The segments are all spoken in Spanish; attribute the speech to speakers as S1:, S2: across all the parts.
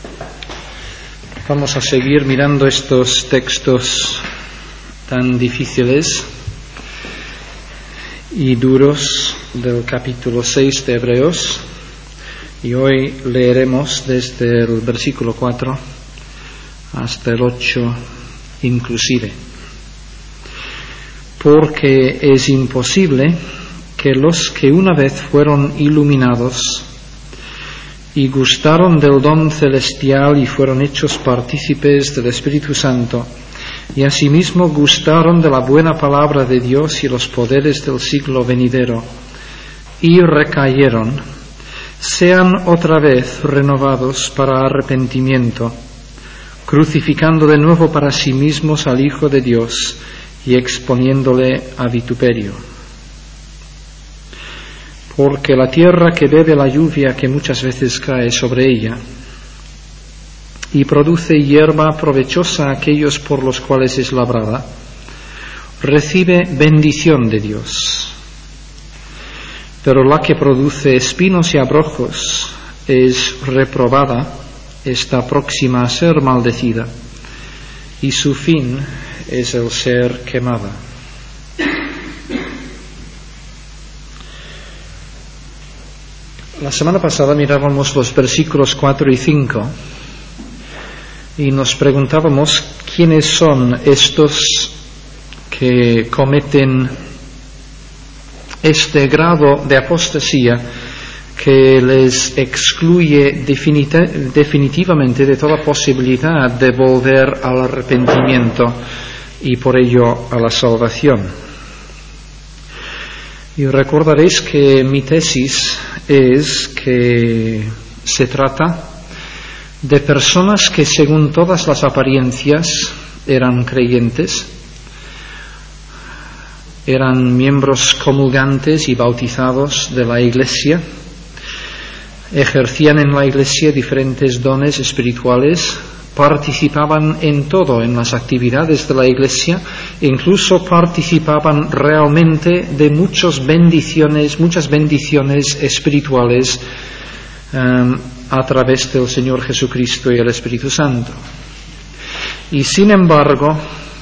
S1: Vamos a seguir mirando estos textos tan difíciles y duros del capítulo 6 de Hebreos, y hoy leeremos desde el versículo 4 hasta el 8 inclusive, porque es imposible que los que una vez fueron iluminados y gustaron del don celestial y fueron hechos partícipes del Espíritu Santo, y asimismo gustaron de la buena palabra de Dios y los poderes del siglo venidero, y recayeron, sean otra vez renovados para arrepentimiento, crucificando de nuevo para sí mismos al Hijo de Dios y exponiéndole a vituperio. Porque la tierra que bebe la lluvia que muchas veces cae sobre ella y produce hierba provechosa a aquellos por los cuales es labrada, recibe bendición de Dios. Pero la que produce espinos y abrojos es reprobada, está próxima a ser maldecida, y su fin es el ser quemada. La semana pasada mirábamos los versículos 4 y 5 y nos preguntábamos quiénes son estos que cometen este grado de apostasía que les excluye definitivamente de toda posibilidad de volver al arrepentimiento y por ello a la salvación. Y recordaréis que mi tesis es que se trata de personas que según todas las apariencias eran creyentes, eran miembros comulgantes y bautizados de la Iglesia, ejercían en la Iglesia diferentes dones espirituales, participaban en todo, en las actividades de la Iglesia, e incluso participaban realmente de muchas bendiciones espirituales a través del Señor Jesucristo y el Espíritu Santo. Y sin embargo,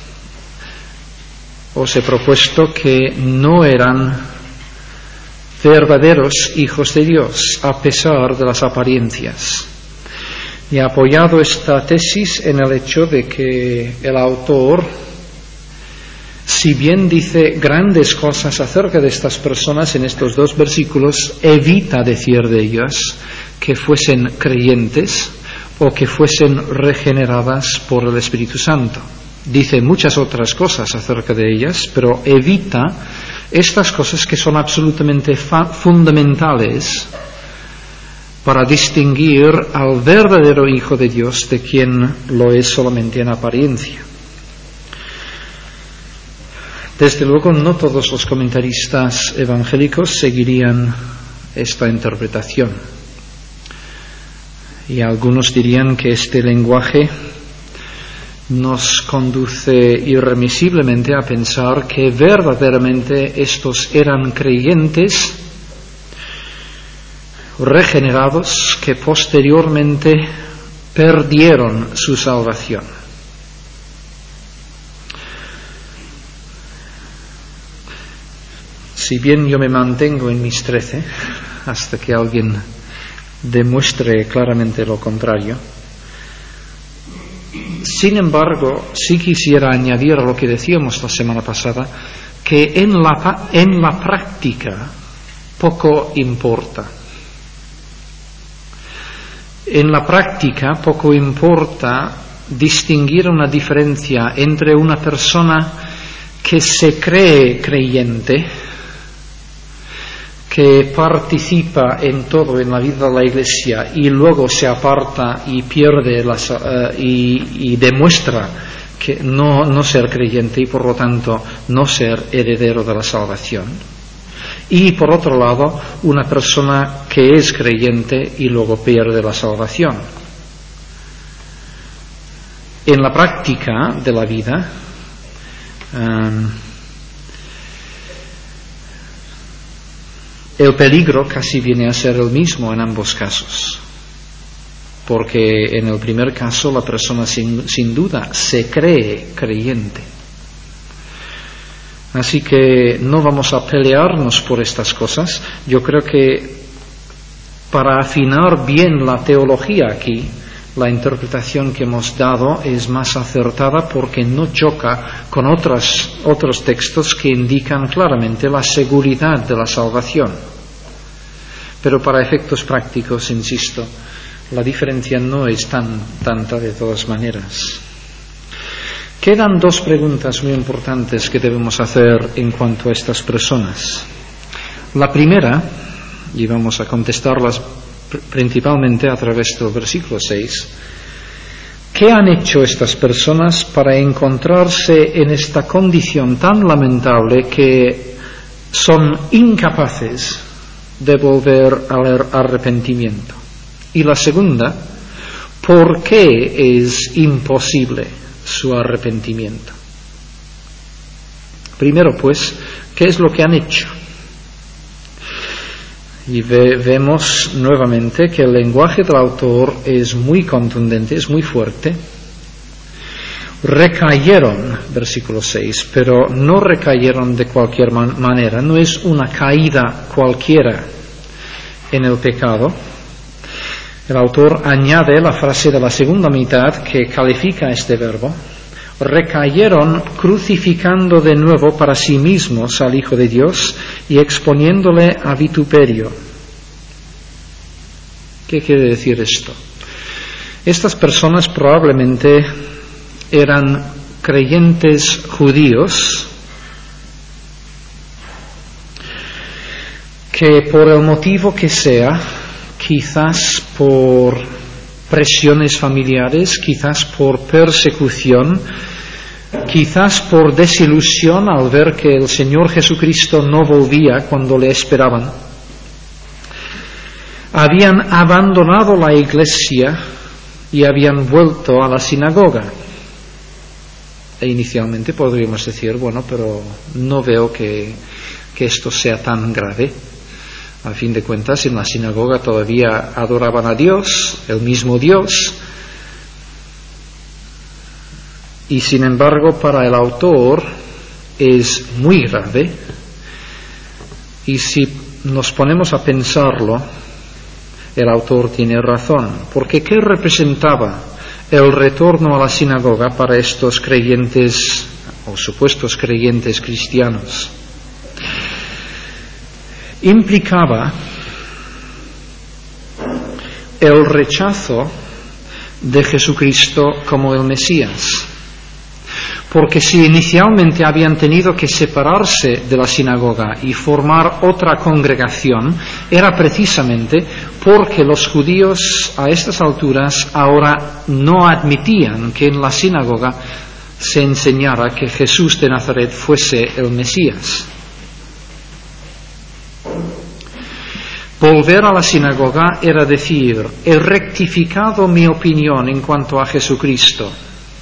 S1: os he propuesto que no eran verdaderos hijos de Dios, a pesar de las apariencias. Y he apoyado esta tesis en el hecho de que el autor, si bien dice grandes cosas acerca de estas personas en estos dos versículos, evita decir de ellas que fuesen creyentes o que fuesen regeneradas por el Espíritu Santo. Dice muchas otras cosas acerca de ellas, pero evita estas cosas que son absolutamente fundamentales para distinguir al verdadero Hijo de Dios de quien lo es solamente en apariencia. Desde luego, no todos los comentaristas evangélicos seguirían esta interpretación, y algunos dirían que este lenguaje nos conduce irremisiblemente a pensar que verdaderamente estos eran creyentes regenerados que posteriormente perdieron su salvación. Si bien yo me mantengo en mis 13 hasta que alguien demuestre claramente lo contrario, sin embargo, sí quisiera añadir a lo que decíamos la semana pasada, que en la práctica poco importa. En la práctica poco importa distinguir una diferencia entre una persona que se cree creyente, que participa en todo en la vida de la Iglesia y luego se aparta y pierde y demuestra que no ser creyente y por lo tanto no ser heredero de la salvación. Y por otro lado, una persona que es creyente y luego pierde la salvación. En la práctica de la vida, el peligro casi viene a ser el mismo en ambos casos. porque en el primer caso la persona sin duda se cree creyente. Así que no vamos a pelearnos por estas cosas. Yo creo que para afinar bien la teología aquí, la interpretación que hemos dado es más acertada porque no choca con otros textos que indican claramente la seguridad de la salvación. Pero para efectos prácticos, insisto, la diferencia no es tanta de todas maneras. Quedan dos preguntas muy importantes que debemos hacer en cuanto a estas personas. La primera, y vamos a contestarlas principalmente a través del versículo 6, ¿qué han hecho estas personas para encontrarse en esta condición tan lamentable que son incapaces de volver al arrepentimiento? Y la segunda, ¿por qué es imposible su arrepentimiento? Primero, pues, ¿qué es lo que han hecho? Y vemos nuevamente que el lenguaje del autor es muy contundente, es muy fuerte. Recayeron, versículo 6, pero no recayeron de cualquier manera, no es una caída cualquiera en el pecado. El autor añade la frase de la segunda mitad que califica este verbo. Recayeron crucificando de nuevo para sí mismos al Hijo de Dios y exponiéndole a vituperio. ¿Qué quiere decir esto? Estas personas probablemente eran creyentes judíos que por el motivo que sea, quizás por presiones familiares, quizás por persecución, quizás por desilusión al ver que el Señor Jesucristo no volvía cuando le esperaban, habían abandonado la iglesia y habían vuelto a la sinagoga. E inicialmente podríamos decir, bueno, pero no veo que esto sea tan grave. A fin de cuentas, en la sinagoga todavía adoraban a Dios, el mismo Dios. Y sin embargo, para el autor es muy grave. Y si nos ponemos a pensarlo, el autor tiene razón. Porque ¿qué representaba el retorno a la sinagoga para estos creyentes o supuestos creyentes cristianos? Implicaba el rechazo de Jesucristo como el Mesías. Porque si inicialmente habían tenido que separarse de la sinagoga y formar otra congregación, era precisamente porque los judíos a estas alturas ahora no admitían que en la sinagoga se enseñara que Jesús de Nazaret fuese el Mesías. Volver a la sinagoga era decir, he rectificado mi opinión en cuanto a Jesucristo.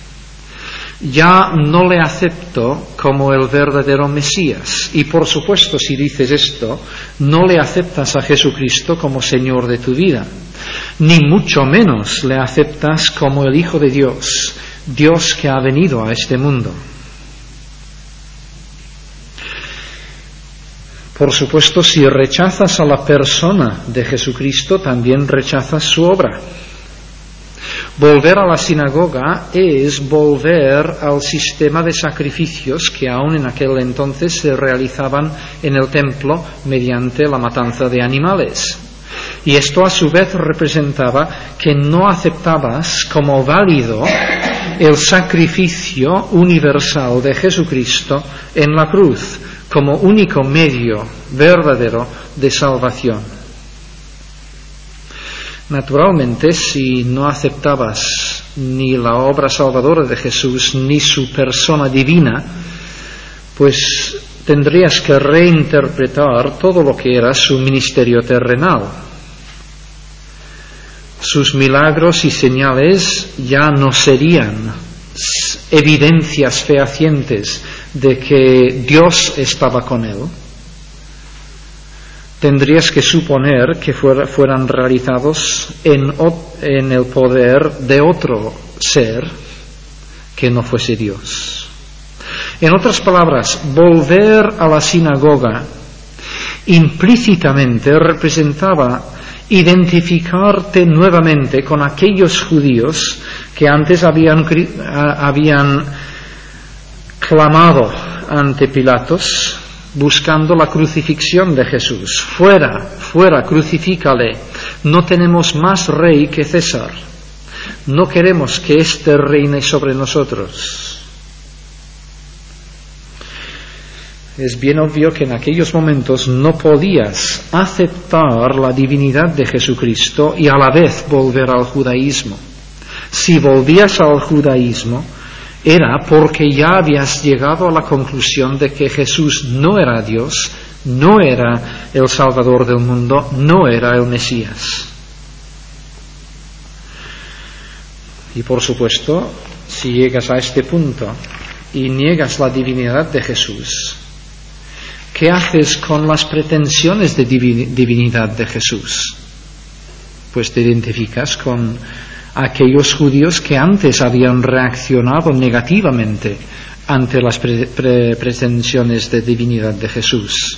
S1: Ya no le acepto como el verdadero Mesías. Y por supuesto, si dices esto, no le aceptas a Jesucristo como Señor de tu vida. Ni mucho menos le aceptas como el Hijo de Dios, Dios que ha venido a este mundo. Por supuesto, si rechazas a la persona de Jesucristo, también rechazas su obra. Volver a la sinagoga es volver al sistema de sacrificios que aún en aquel entonces se realizaban en el templo mediante la matanza de animales. Y esto a su vez representaba que no aceptabas como válido el sacrificio universal de Jesucristo en la cruz, como único medio verdadero de salvación. Naturalmente, si no aceptabas ni la obra salvadora de Jesús ni su persona divina, pues tendrías que reinterpretar todo lo que era su ministerio terrenal. Sus milagros y señales ya no serían evidencias fehacientes de que Dios estaba con él. tendrías que suponer que fueran realizados en el poder de otro ser que no fuese Dios. En otras palabras, volver a la sinagoga implícitamente representaba identificarte nuevamente con aquellos judíos que antes habían clamado ante Pilatos buscando la crucifixión de Jesús. Fuera, fuera, crucifícale. No tenemos más rey que César. No queremos que éste reine sobre nosotros. Es bien obvio que en aquellos momentos no podías aceptar la divinidad de Jesucristo y a la vez volver al judaísmo. Si volvías al judaísmo, era porque ya habías llegado a la conclusión de que Jesús no era Dios, no era el Salvador del mundo, no era el Mesías. Y por supuesto, si llegas a este punto y niegas la divinidad de Jesús, ¿qué haces con las pretensiones de divinidad de Jesús? Pues te identificas con aquellos judíos que antes habían reaccionado negativamente ante las pretensiones de divinidad de Jesús.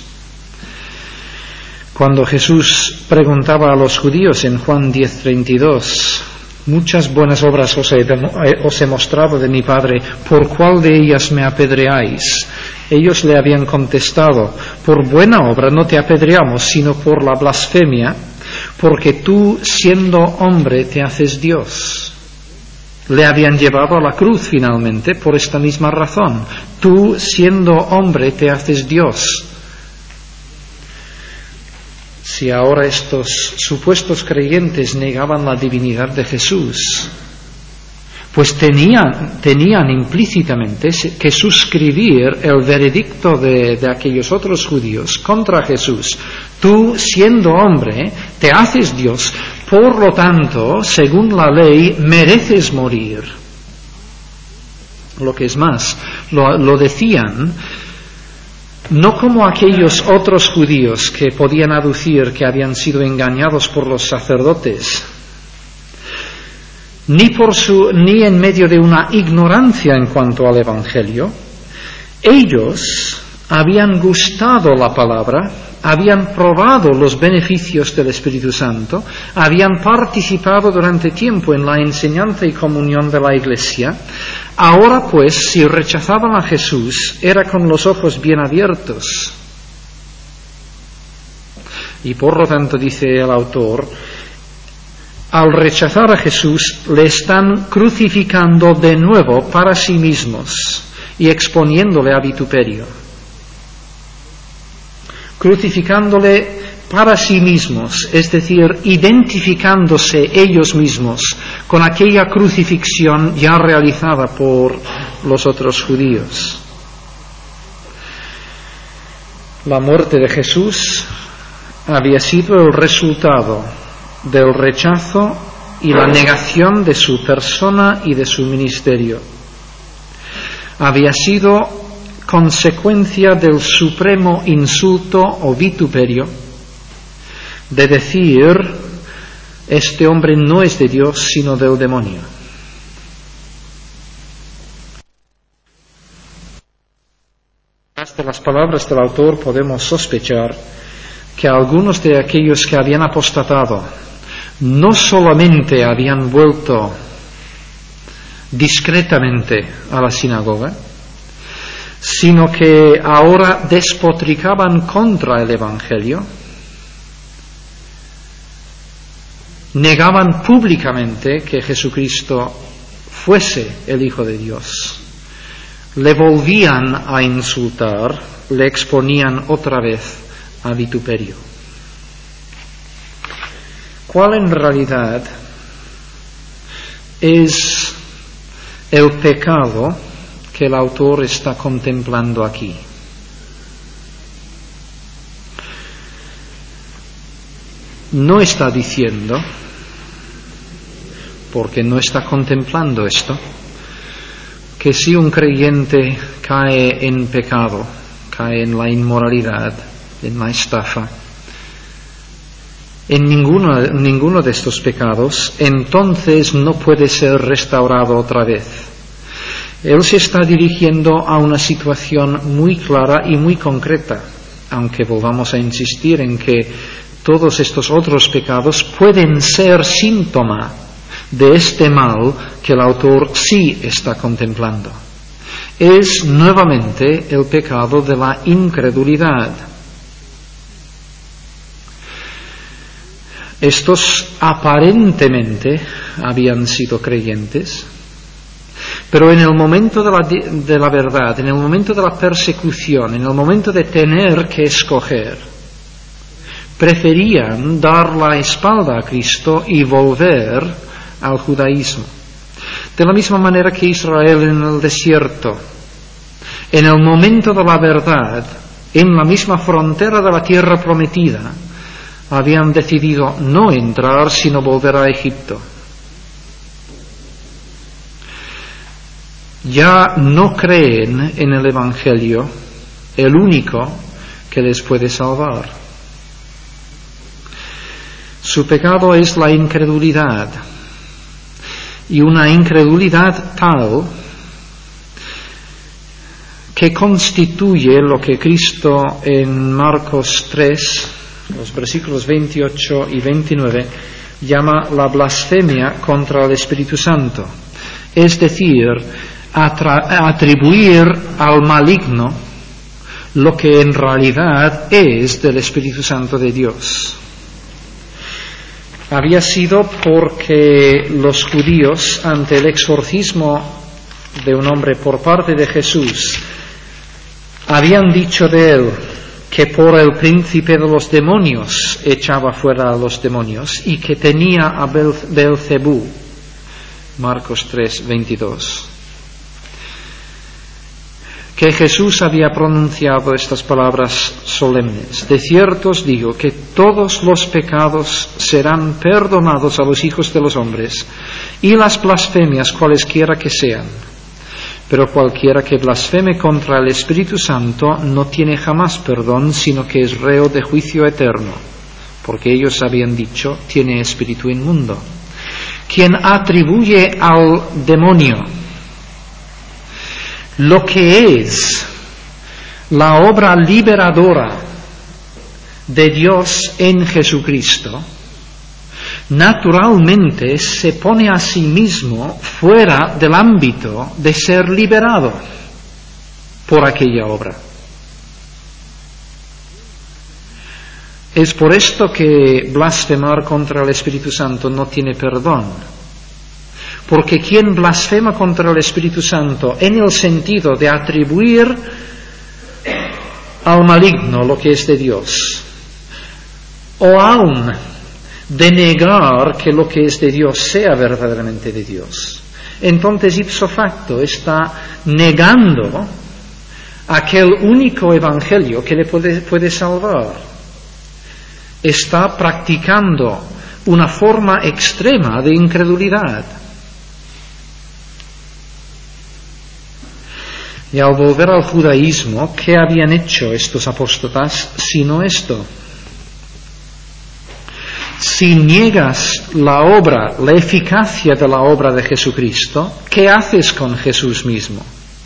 S1: Cuando Jesús preguntaba a los judíos en Juan 10:32, muchas buenas obras os he mostrado de mi Padre, ¿por cuál de ellas me apedreáis? Ellos le habían contestado, por buena obra no te apedreamos, sino por la blasfemia, porque tú, siendo hombre, te haces Dios. Le habían llevado a la cruz finalmente por esta misma razón. Tú, siendo hombre, te haces Dios. Si ahora estos supuestos creyentes negaban la divinidad de Jesús, pues tenían implícitamente que suscribir el veredicto de aquellos otros judíos contra Jesús. Tú, siendo hombre, te haces Dios, por lo tanto, según la ley, mereces morir. Lo que es más, lo decían no como aquellos otros judíos que podían aducir que habían sido engañados por los sacerdotes, ni en medio de una ignorancia en cuanto al Evangelio. Ellos habían gustado la palabra, habían probado los beneficios del Espíritu Santo, habían participado durante tiempo en la enseñanza y comunión de la Iglesia. Ahora pues, si rechazaban a Jesús, era con los ojos bien abiertos. Y por lo tanto, dice el autor, al rechazar a Jesús, le están crucificando de nuevo para sí mismos y exponiéndole a vituperio. Crucificándole para sí mismos, es decir, identificándose ellos mismos con aquella crucifixión ya realizada por los otros judíos. La muerte de Jesús había sido el resultado del rechazo y la negación de su persona y de su ministerio. Había sido consecuencia del supremo insulto o vituperio de decir, este hombre no es de Dios sino del demonio. Hasta las palabras del autor podemos sospechar que algunos de aquellos que habían apostatado no solamente habían vuelto discretamente a la sinagoga, sino que ahora despotricaban contra el Evangelio, negaban públicamente que Jesucristo fuese el Hijo de Dios, le volvían a insultar, le exponían otra vez a vituperio. ¿Cuál en realidad es el pecado que el autor está contemplando aquí? No está diciendo, porque no está contemplando esto, que si un creyente cae en pecado, cae en la inmoralidad, en la estafa, en ninguno de estos pecados, entonces no puede ser restaurado otra vez. Él se está dirigiendo a una situación muy clara y muy concreta, aunque volvamos a insistir en que todos estos otros pecados pueden ser síntoma de este mal que el autor sí está contemplando. Es nuevamente el pecado de la incredulidad. Estos aparentemente habían sido creyentes, pero en el momento de la verdad, en el momento de la persecución, en el momento de tener que escoger, preferían dar la espalda a Cristo y volver al judaísmo. De la misma manera que Israel en el desierto, en el momento de la verdad, en la misma frontera de la tierra prometida, habían decidido no entrar sino volver a Egipto. Ya no creen en el Evangelio, el único que les puede salvar. Su pecado es la incredulidad, y una incredulidad tal que constituye lo que Cristo en Marcos 3, los versículos 28 y 29, llama la blasfemia contra el Espíritu Santo, es decir, atribuir al maligno lo que en realidad es del Espíritu Santo de Dios. Había sido porque los judíos, ante el exorcismo de un hombre por parte de Jesús, habían dicho de él que por el príncipe de los demonios echaba fuera a los demonios y que tenía a Belcebú. Marcos 3, 22. Que Jesús había pronunciado estas palabras solemnes: de cierto os digo que todos los pecados serán perdonados a los hijos de los hombres y las blasfemias cualesquiera que sean. Pero cualquiera que blasfeme contra el Espíritu Santo no tiene jamás perdón, sino que es reo de juicio eterno, porque ellos habían dicho, tiene espíritu inmundo. Quien atribuye al demonio lo que es la obra liberadora de Dios en Jesucristo, naturalmente se pone a sí mismo fuera del ámbito de ser liberado por aquella obra. Es por esto que blasfemar contra el Espíritu Santo no tiene perdón, porque quien blasfema contra el Espíritu Santo en el sentido de atribuir al maligno lo que es de Dios, o aún de negar que lo que es de Dios sea verdaderamente de Dios, entonces ipso facto está negando aquel único evangelio que le puede salvar. Está practicando una forma extrema de incredulidad. Y al volver al judaísmo, ¿qué habían hecho estos apóstatas sino esto? Si niegas la obra, la eficacia de la obra de Jesucristo, ¿qué haces con Jesús mismo?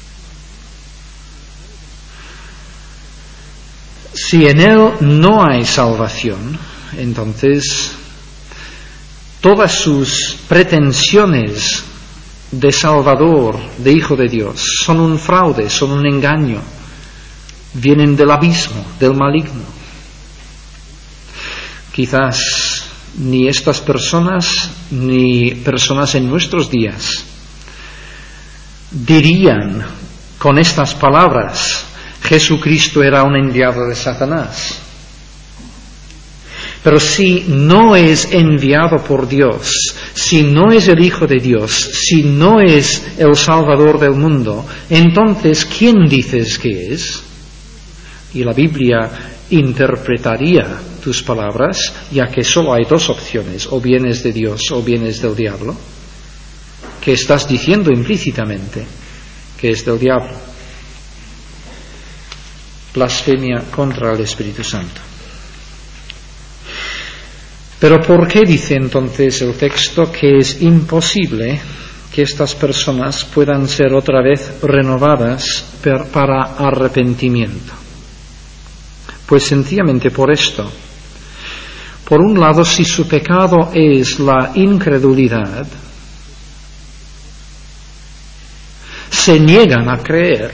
S1: Si en Él no hay salvación, entonces todas sus pretensiones de Salvador, de Hijo de Dios, son un fraude, son un engaño, vienen del abismo, del maligno. Quizás ni estas personas, ni personas en nuestros días, dirían con estas palabras: Jesucristo era un enviado de Satanás. Pero si no es enviado por Dios, si no es el Hijo de Dios, si no es el Salvador del mundo, entonces ¿quién dices que es? Y la Biblia interpretaría tus palabras, ya que solo hay dos opciones: o bien es de Dios o bien es del diablo, que estás diciendo implícitamente que es del diablo. Blasfemia contra el Espíritu Santo. Pero ¿por qué dice entonces el texto que es imposible que estas personas puedan ser otra vez renovadas para arrepentimiento? Pues sencillamente por esto. Por un lado, si su pecado es la incredulidad, se niegan a creer.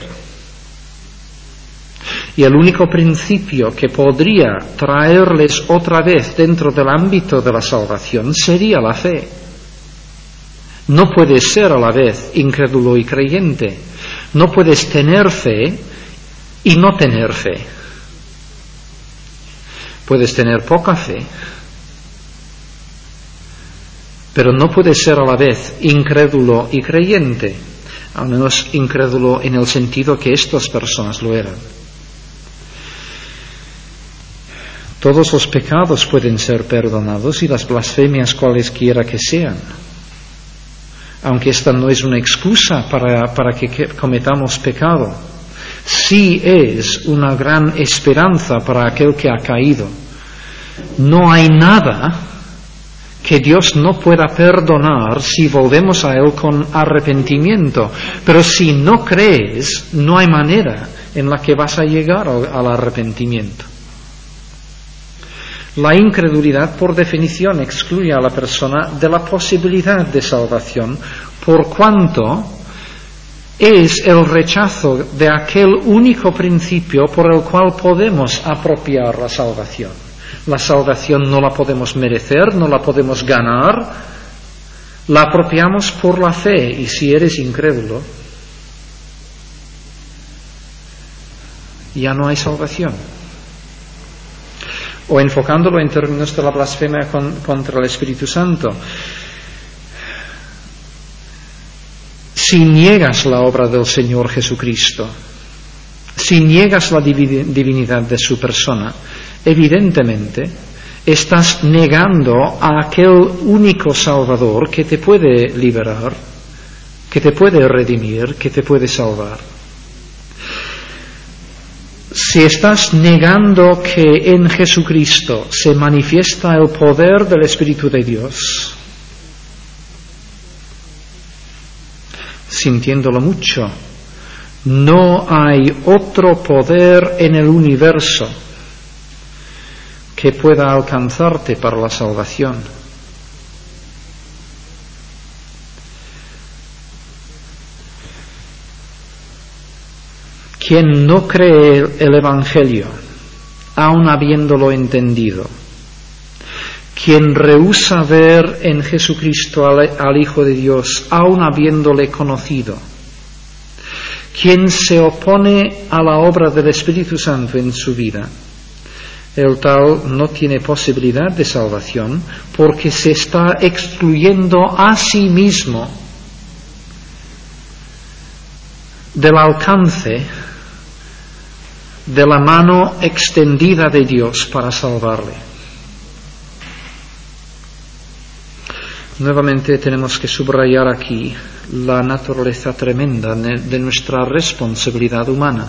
S1: Y el único principio que podría traerles otra vez dentro del ámbito de la salvación sería la fe. No puedes ser a la vez incrédulo y creyente. No puedes tener fe y no tener fe. Puedes tener poca fe, pero no puedes ser a la vez incrédulo y creyente, al menos incrédulo en el sentido que estas personas lo eran. Todos los pecados pueden ser perdonados y las blasfemias cualesquiera que sean, aunque esta no es una excusa para que cometamos pecado. Sí es una gran esperanza para aquel que ha caído. No hay nada que Dios no pueda perdonar si volvemos a Él con arrepentimiento. Pero si no crees, no hay manera en la que vas a llegar al arrepentimiento. La incredulidad, por definición, excluye a la persona de la posibilidad de salvación, por cuanto es el rechazo de aquel único principio por el cual podemos apropiar la salvación. La salvación no la podemos merecer, no la podemos ganar, la apropiamos por la fe, y si eres incrédulo, ya no hay salvación. O enfocándolo en términos de la blasfemia contra el Espíritu Santo, si niegas la obra del Señor Jesucristo, si niegas la divinidad de su persona, evidentemente estás negando a aquel único Salvador que te puede liberar, que te puede redimir, que te puede salvar. Si estás negando que en Jesucristo se manifiesta el poder del Espíritu de Dios, sintiéndolo mucho, no hay otro poder en el universo que pueda alcanzarte para la salvación. Quien no cree el Evangelio, aun habiéndolo entendido, quien rehúsa ver en Jesucristo al Hijo de Dios, aun habiéndole conocido, quien se opone a la obra del Espíritu Santo en su vida, el tal no tiene posibilidad de salvación porque se está excluyendo a sí mismo del alcance de la mano extendida de Dios para salvarle. Nuevamente tenemos que subrayar aquí la naturaleza tremenda de nuestra responsabilidad humana.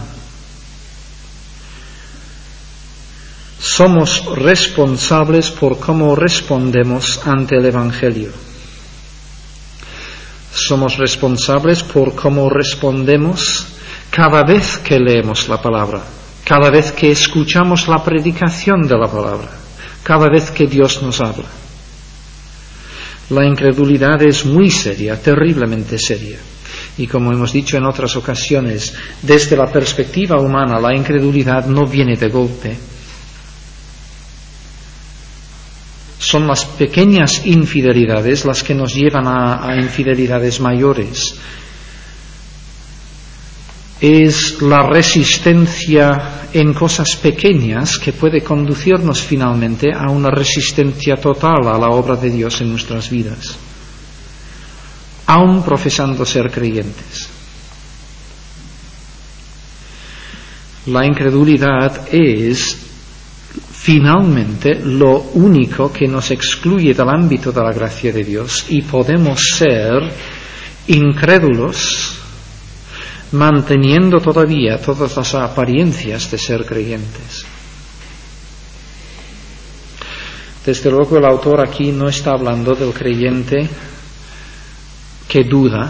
S1: Somos responsables por cómo respondemos ante el Evangelio. Somos responsables por cómo respondemos cada vez que leemos la palabra, cada vez que escuchamos la predicación de la palabra, cada vez que Dios nos habla. La incredulidad es muy seria, terriblemente seria. Y como hemos dicho en otras ocasiones, desde la perspectiva humana, la incredulidad no viene de golpe. Son las pequeñas infidelidades las que nos llevan a infidelidades mayores. Es la resistencia en cosas pequeñas que puede conducirnos finalmente a una resistencia total a la obra de Dios en nuestras vidas, aun profesando ser creyentes. La incredulidad es finalmente lo único que nos excluye del ámbito de la gracia de Dios, y podemos ser incrédulos manteniendo todavía todas las apariencias de ser creyentes. Desde luego el autor aquí no está hablando del creyente que duda.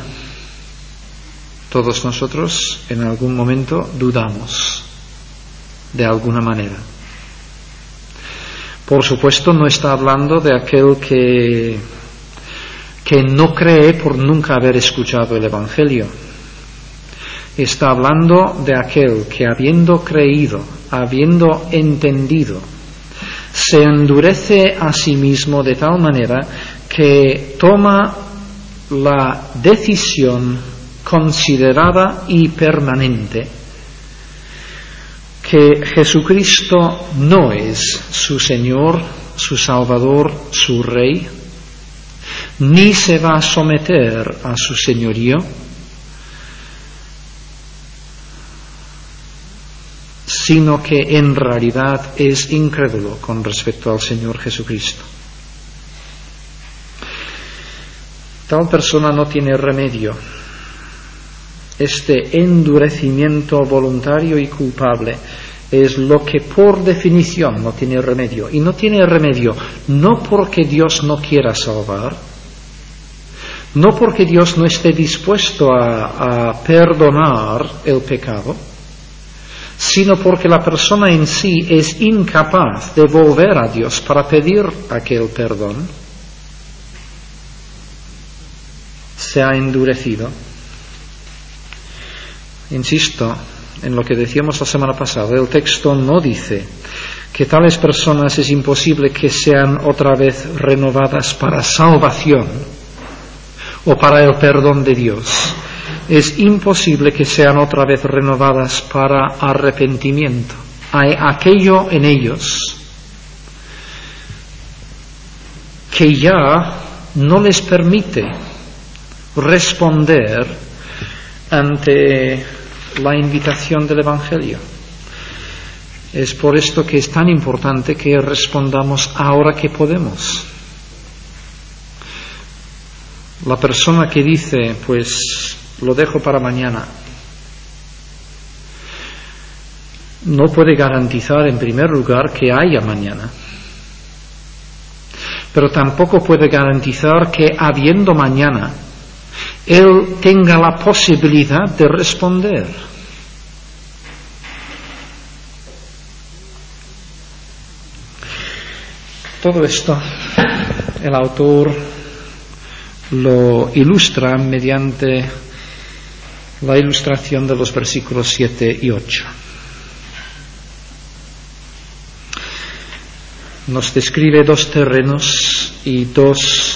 S1: Todos nosotros en algún momento dudamos de alguna manera. Por supuesto no está hablando de aquel que no cree por nunca haber escuchado el Evangelio. Está hablando de aquel que habiendo creído, habiendo entendido, se endurece a sí mismo de tal manera que toma la decisión considerada y permanente que Jesucristo no es su Señor, su Salvador, su Rey, ni se va a someter a su señorío, sino que en realidad es incrédulo con respecto al Señor Jesucristo. Tal persona no tiene remedio. Este endurecimiento voluntario y culpable es lo que por definición no tiene remedio. Y no tiene remedio no porque Dios no quiera salvar, no porque Dios no esté dispuesto a perdonar el pecado, sino porque la persona en sí es incapaz de volver a Dios para pedir aquel perdón. Se ha endurecido. Insisto en lo que decíamos la semana pasada, el texto no dice que tales personas es imposible que sean otra vez renovadas para salvación o para el perdón de Dios. Es imposible que sean otra vez renovadas para arrepentimiento. Hay aquello en ellos que ya no les permite responder ante la invitación del Evangelio. Es por esto que es tan importante que respondamos ahora que podemos. La persona que dice, pues lo dejo para mañana, no puede garantizar en primer lugar que haya mañana, pero tampoco puede garantizar que habiendo mañana él tenga la posibilidad de responder. Todo esto el autor lo ilustra mediante la ilustración de los versículos 7 y 8. Nos describe dos terrenos y dos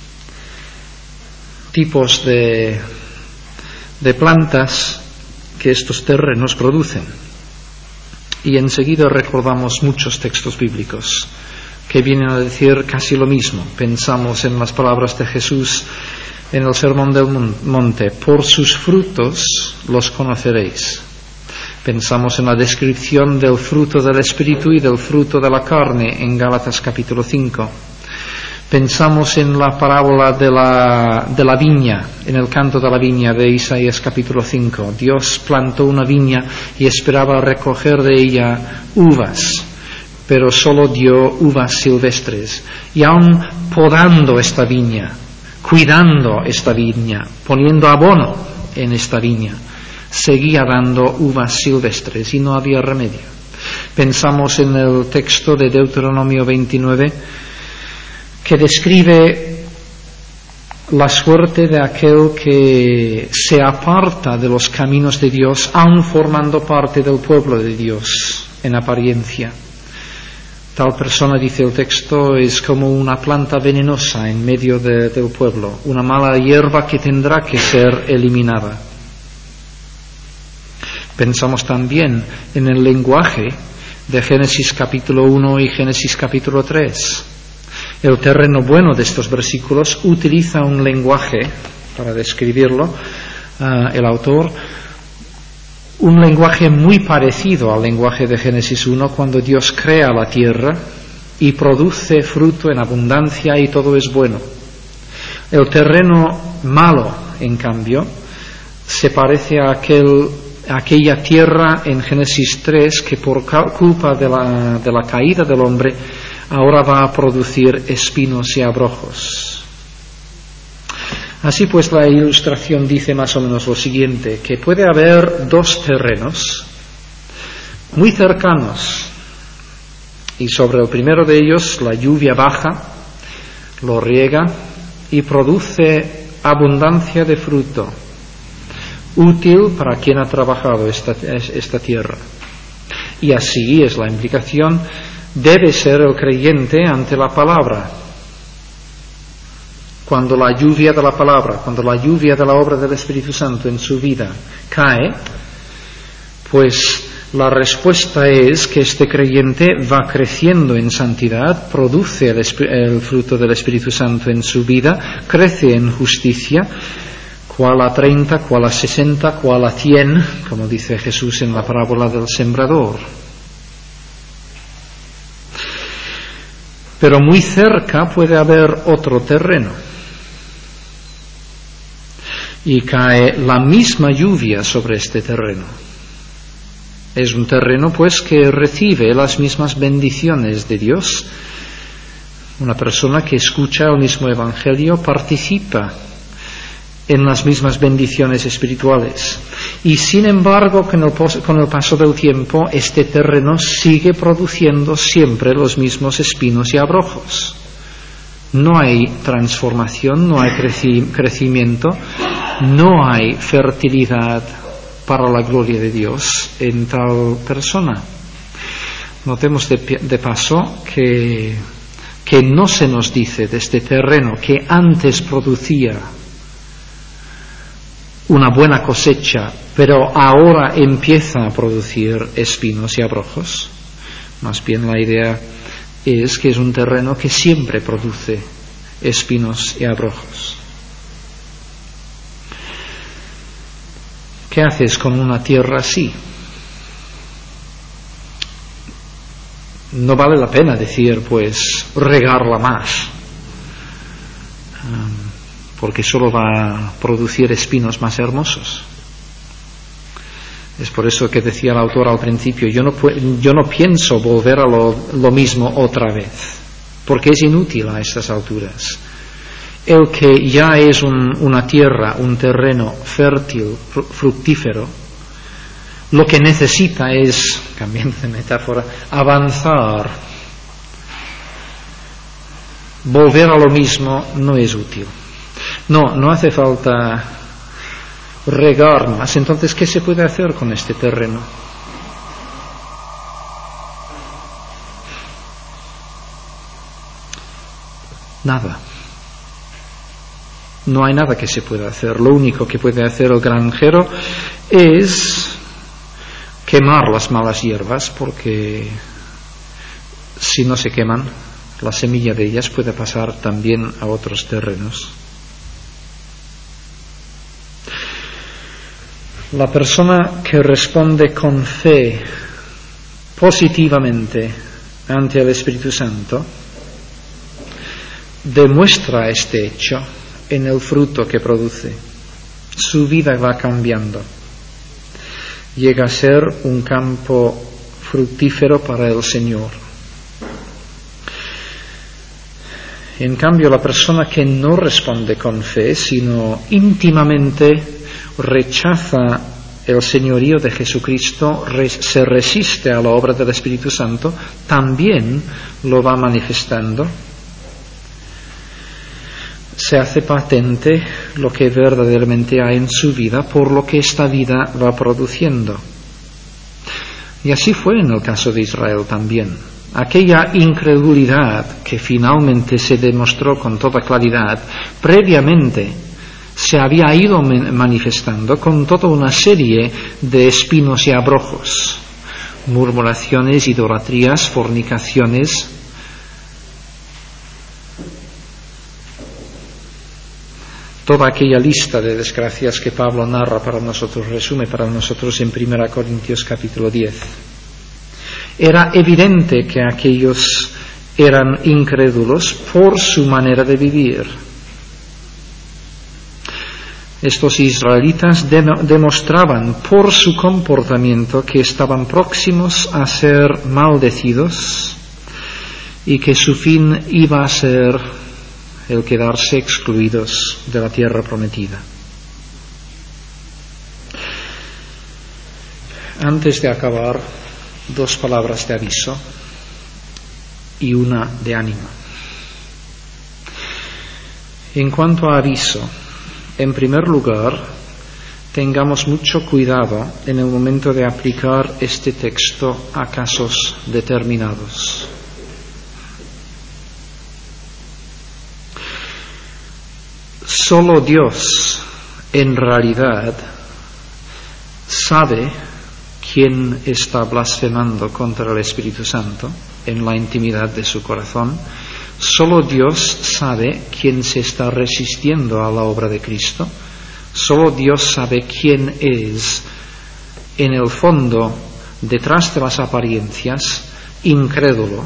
S1: tipos de plantas que estos terrenos producen. Y enseguida recordamos muchos textos bíblicos que vienen a decir casi lo mismo. Pensamos en las palabras de Jesús en el Sermón del Monte: por sus frutos los conoceréis. Pensamos en la descripción del fruto del Espíritu y del fruto de la carne en Gálatas capítulo 5. Pensamos en la parábola de la viña, en el canto de la viña de Isaías capítulo 5. Dios plantó una viña y esperaba recoger de ella uvas, pero solo dio uvas silvestres. Y aun podando esta viña, cuidando esta viña, poniendo abono en esta viña, seguía dando uvas silvestres y no había remedio. Pensamos en el texto de Deuteronomio 29 que describe la suerte de aquel que se aparta de los caminos de Dios, aun formando parte del pueblo de Dios en apariencia. Tal persona, dice el texto, es como una planta venenosa en medio del pueblo, una mala hierba que tendrá que ser eliminada. Pensamos también en el lenguaje de Génesis capítulo 1 y Génesis capítulo 3. El terreno bueno de estos versículos utiliza un lenguaje para describirlo, el autor, un lenguaje muy parecido al lenguaje de Génesis 1, cuando Dios crea la tierra y produce fruto en abundancia y todo es bueno. El terreno malo, en cambio, se parece a aquella tierra en Génesis 3 que por culpa de la caída del hombre ahora va a producir espinos y abrojos. Así pues, la ilustración dice más o menos lo siguiente, que puede haber dos terrenos muy cercanos, y sobre el primero de ellos la lluvia baja, lo riega y produce abundancia de fruto, útil para quien ha trabajado esta tierra. Y así es la implicación, debe ser el creyente ante la palabra. Cuando la lluvia de la palabra, cuando la lluvia de la obra del Espíritu Santo en su vida cae, pues la respuesta es que este creyente va creciendo en santidad, produce el fruto del Espíritu Santo en su vida, crece en justicia, cual a 30, cual a 60, cual a 100, como dice Jesús en la parábola del sembrador. Pero muy cerca puede haber otro terreno. Y cae la misma lluvia sobre este terreno. Es un terreno pues que recibe las mismas bendiciones de Dios. Una persona que escucha el mismo evangelio participa en las mismas bendiciones espirituales. Y sin embargo, con el paso del tiempo, este terreno sigue produciendo siempre los mismos espinos y abrojos. No hay transformación, no hay crecimiento, no hay fertilidad para la gloria de Dios en tal persona. Notemos de paso que no se nos dice de este terreno que antes producía una buena cosecha, pero ahora empieza a producir espinos y abrojos. Más bien la idea es que es un terreno que siempre produce espinos y abrojos. ¿Qué haces con una tierra así? No vale la pena decir, pues, regarla más, porque solo va a producir espinos más hermosos. Es por eso que decía el autor al principio, yo no pienso volver a lo mismo otra vez, porque es inútil a estas alturas. El que ya es una tierra, un terreno fértil, fructífero, lo que necesita es, cambiando de metáfora, avanzar. Volver a lo mismo no es útil. No hace falta regar más. Entonces, ¿qué se puede hacer con este terreno? Nada. No hay nada que se pueda hacer. Lo único que puede hacer el granjero es quemar las malas hierbas, porque si no se queman, la semilla de ellas puede pasar también a otros terrenos. La persona que responde con fe positivamente ante el Espíritu Santo demuestra este hecho en el fruto que produce. Su vida va cambiando. Llega a ser un campo fructífero para el Señor. En cambio, la persona que no responde con fe, sino íntimamente rechaza el señorío de Jesucristo, se resiste a la obra del Espíritu Santo, también lo va manifestando. Se hace patente lo que verdaderamente hay en su vida por lo que esta vida va produciendo. Y así fue en el caso de Israel también. Aquella incredulidad que finalmente se demostró con toda claridad, previamente se había ido manifestando con toda una serie de espinos y abrojos, murmuraciones, idolatrías, fornicaciones. Toda aquella lista de desgracias que Pablo narra para nosotros, resume para nosotros en 1 Corintios capítulo 10. Era evidente que aquellos eran incrédulos por su manera de vivir. Estos israelitas demostraban por su comportamiento que estaban próximos a ser maldecidos y que su fin iba a ser el quedarse excluidos de la tierra prometida. Antes de acabar, 2 palabras de aviso y una de ánimo. En cuanto a aviso, en primer lugar, tengamos mucho cuidado en el momento de aplicar este texto a casos determinados. Solo Dios, en realidad, sabe quién está blasfemando contra el Espíritu Santo en la intimidad de su corazón. Solo Dios sabe quién se está resistiendo a la obra de Cristo. Solo Dios sabe quién es, en el fondo, detrás de las apariencias, incrédulo.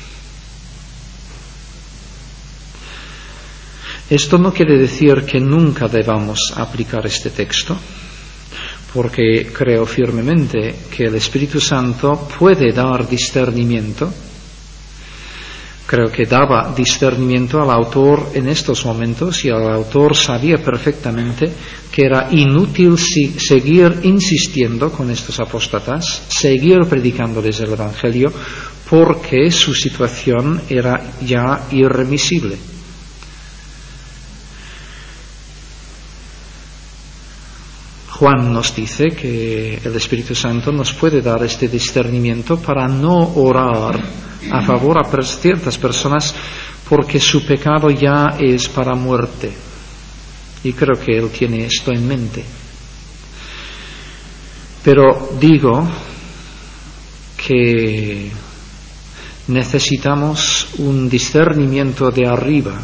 S1: Esto no quiere decir que nunca debamos aplicar este texto, porque creo firmemente que el Espíritu Santo puede dar discernimiento. Creo que daba discernimiento al autor en estos momentos, y el autor sabía perfectamente que era inútil seguir insistiendo con estos apóstatas, seguir predicándoles el Evangelio, porque su situación era ya irremisible. Juan nos dice que el Espíritu Santo nos puede dar este discernimiento para no orar a favor a ciertas personas porque su pecado ya es para muerte. Y creo que él tiene esto en mente. Pero digo que necesitamos un discernimiento de arriba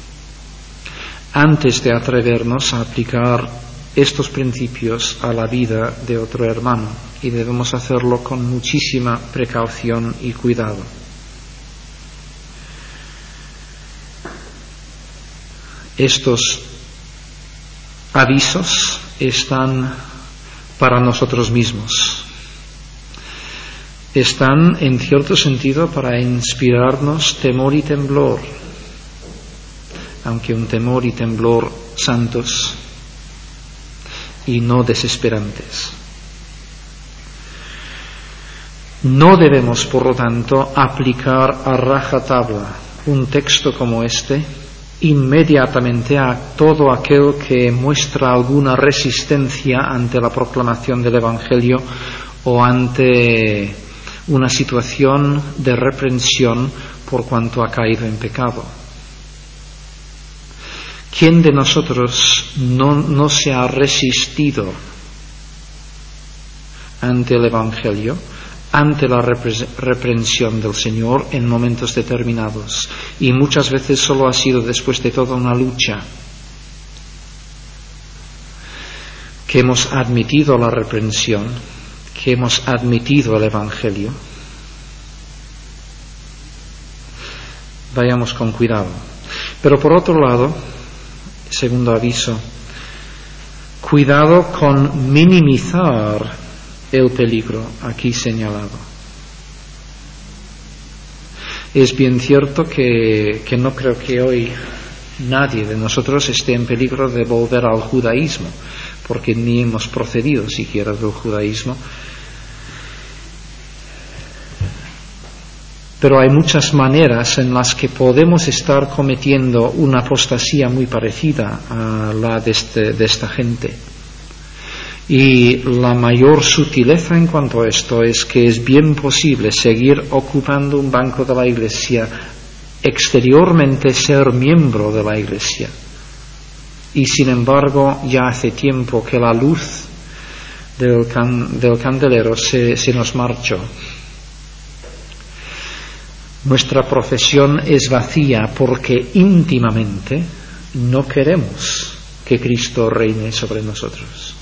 S1: antes de atrevernos a aplicar estos principios a la vida de otro hermano, y debemos hacerlo con muchísima precaución y cuidado. Estos avisos están para nosotros mismos. Están, en cierto sentido, para inspirarnos temor y temblor, aunque un temor y temblor santos y no desesperantes. No debemos, por lo tanto, aplicar a rajatabla un texto como este inmediatamente a todo aquel que muestra alguna resistencia ante la proclamación del Evangelio o ante una situación de reprensión por cuanto ha caído en pecado. ¿Quién de nosotros no se ha resistido ante el Evangelio, ante la reprensión del Señor en momentos determinados? Y muchas veces solo ha sido después de toda una lucha que hemos admitido la reprensión, que hemos admitido el Evangelio. Vayamos con cuidado. Pero por otro lado, segundo aviso, cuidado con minimizar el peligro aquí señalado. Es bien cierto que no creo que hoy nadie de nosotros esté en peligro de volver al judaísmo, porque ni hemos procedido siquiera del judaísmo. Pero hay muchas maneras en las que podemos estar cometiendo una apostasía muy parecida a la de esta gente. Y la mayor sutileza en cuanto a esto es que es bien posible seguir ocupando un banco de la Iglesia, exteriormente ser miembro de la Iglesia, y sin embargo ya hace tiempo que la luz del candelero se nos marchó. Nuestra profesión es vacía porque íntimamente no queremos que Cristo reine sobre nosotros.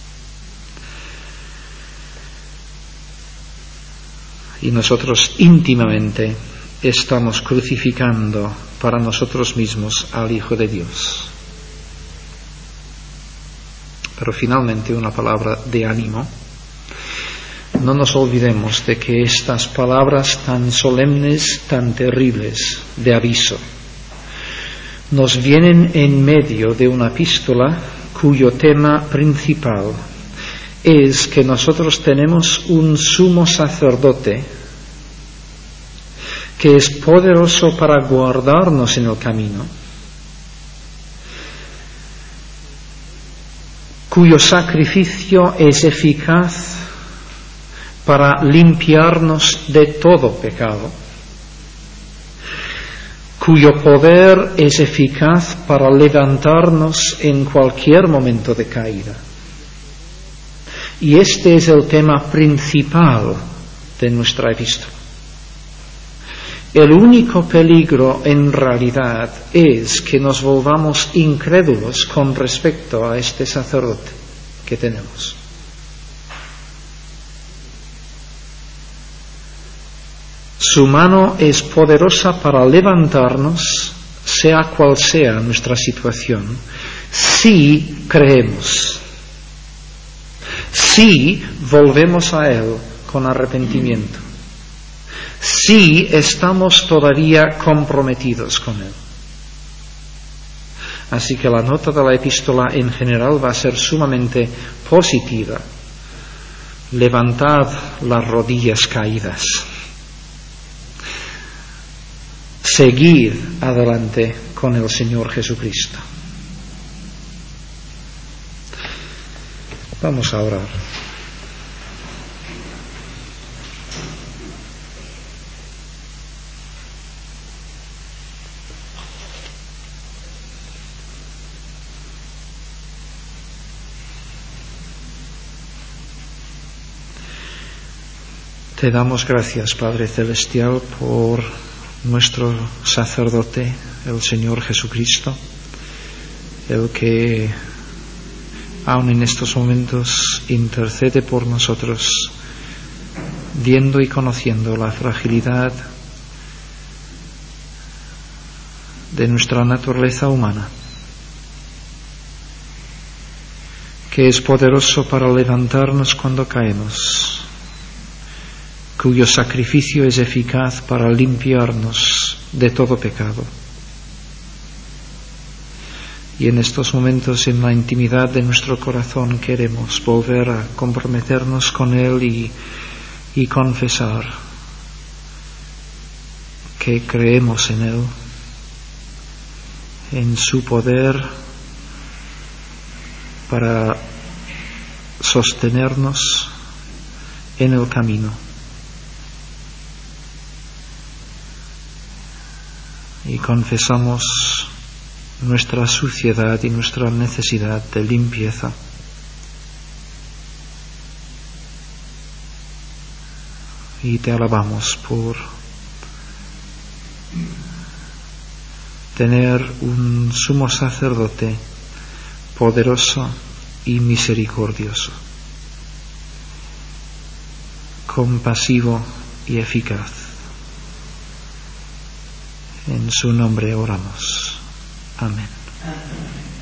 S1: Y nosotros íntimamente estamos crucificando para nosotros mismos al Hijo de Dios. Pero finalmente una palabra de ánimo. no nos olvidemos de que estas palabras tan solemnes, tan terribles de aviso, nos vienen en medio de una epístola cuyo tema principal es que nosotros tenemos un sumo sacerdote que es poderoso para guardarnos en el camino, cuyo sacrificio es eficaz para limpiarnos de todo pecado, cuyo poder es eficaz para levantarnos en cualquier momento de caída. Y este es el tema principal de nuestra epístola. El único peligro en realidad es que nos volvamos incrédulos con respecto a este sacerdote que tenemos. Su mano es poderosa para levantarnos, sea cual sea nuestra situación, si creemos, si volvemos a Él con arrepentimiento, si estamos todavía comprometidos con Él. Así que la nota de la epístola en general va a ser sumamente positiva. Levantad las rodillas caídas. Seguid adelante con el Señor Jesucristo. Vamos a orar. Te damos gracias, Padre Celestial, por nuestro sacerdote, el Señor Jesucristo, el que aun en estos momentos intercede por nosotros, viendo y conociendo la fragilidad de nuestra naturaleza humana, que es poderoso para levantarnos cuando caemos, cuyo sacrificio es eficaz para limpiarnos de todo pecado. Y en estos momentos, en la intimidad de nuestro corazón, queremos volver a comprometernos con Él y confesar que creemos en Él, en su poder para sostenernos en el camino. Y confesamos nuestra suciedad y nuestra necesidad de limpieza. Y te alabamos por tener un sumo sacerdote poderoso y misericordioso, compasivo y eficaz. En su nombre oramos. Amén.